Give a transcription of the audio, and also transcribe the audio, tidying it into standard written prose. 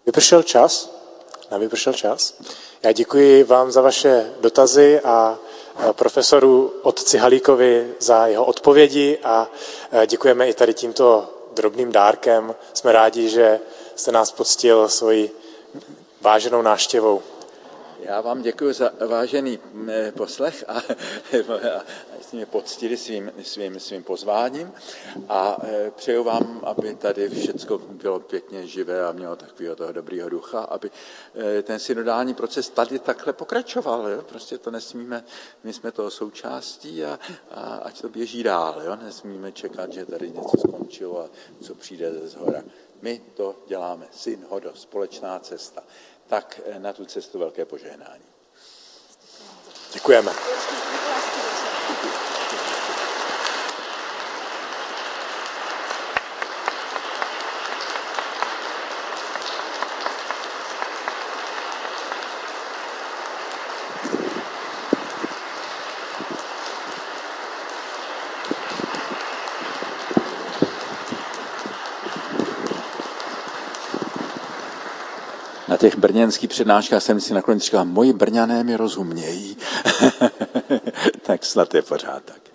Vypršel čas. Já děkuji vám za vaše dotazy a profesoru otci Halíkovi za jeho odpovědi a děkujeme i tady tímto drobným dárkem. Jsme rádi, že jste nás poctil svojí váženou návštěvou. Já vám děkuji za vážený poslech a jste mě poctili svým pozváním a přeju vám, aby tady všechno bylo pěkně živé a mělo takového toho dobrýho ducha, aby ten synodální proces tady takhle pokračoval. Jo? Prostě to nesmíme, my jsme toho součástí a ať to běží dál. Jo? Nesmíme čekat, že tady něco skončilo a co přijde ze zhora. My to děláme. Synodo, společná cesta. Tak na tu cestu velké požehnání. Děkujeme. Na těch brněnských přednáškách jsem si nakonec říkal, moji Brňané mi rozumějí. Tak snad je pořád tak.